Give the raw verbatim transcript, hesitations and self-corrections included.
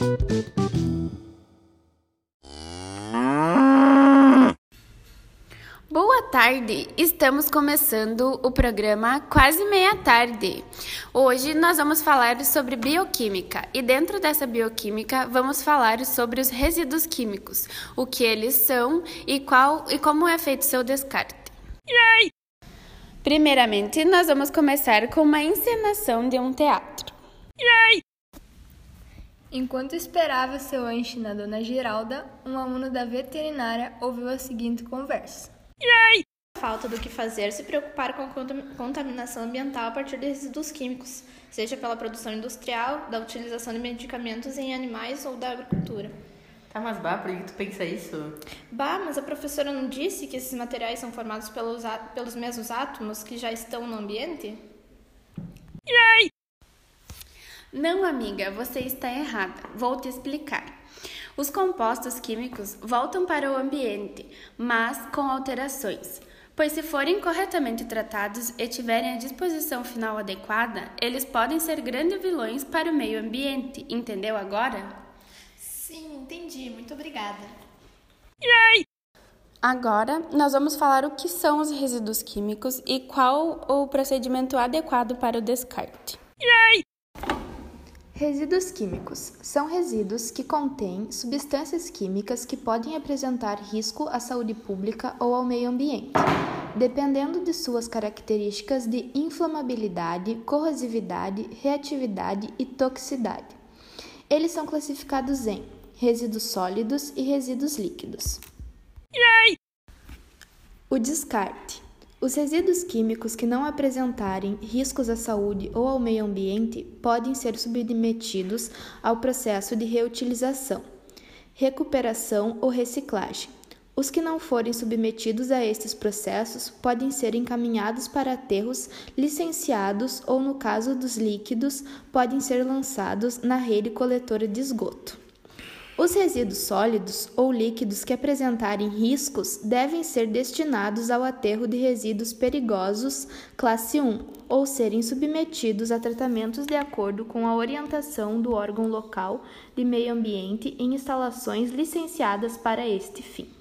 Boa tarde! Estamos começando o programa Quase Meia Tarde. Hoje nós vamos falar sobre bioquímica e dentro dessa bioquímica vamos falar sobre os resíduos químicos, o que eles são e, qual, e como é feito seu descarte. Yay! Primeiramente, nós vamos começar com uma encenação de um teatro. Yay! Enquanto esperava seu lanche na Dona Giralda, um aluno da veterinária ouviu a seguinte conversa. Yay! Falta do que fazer se preocupar com a contaminação ambiental a partir de resíduos químicos, seja pela produção industrial, da utilização de medicamentos em animais ou da agricultura. Tá, mas bah, por que tu pensa isso? Bah, mas a professora não disse que esses materiais são formados pelos, pelos mesmos átomos que já estão no ambiente? Yay! Não, amiga, você está errada. Vou te explicar. Os compostos químicos voltam para o ambiente, mas com alterações, pois se forem corretamente tratados e tiverem a disposição final adequada, eles podem ser grandes vilões para o meio ambiente, entendeu agora? Sim, entendi. Muito obrigada. Yay! Agora, nós vamos falar o que são os resíduos químicos e qual o procedimento adequado para o descarte. Yay! Resíduos químicos são resíduos que contêm substâncias químicas que podem apresentar risco à saúde pública ou ao meio ambiente, dependendo de suas características de inflamabilidade, corrosividade, reatividade e toxicidade. Eles são classificados em resíduos sólidos e resíduos líquidos. Yay! O descarte. Os resíduos químicos que não apresentarem riscos à saúde ou ao meio ambiente podem ser submetidos ao processo de reutilização, recuperação ou reciclagem. Os que não forem submetidos a estes processos podem ser encaminhados para aterros licenciados ou, no caso dos líquidos, podem ser lançados na rede coletora de esgoto. Os resíduos sólidos ou líquidos que apresentarem riscos devem ser destinados ao aterro de resíduos perigosos classe um ou serem submetidos a tratamentos de acordo com a orientação do órgão local de meio ambiente em instalações licenciadas para este fim.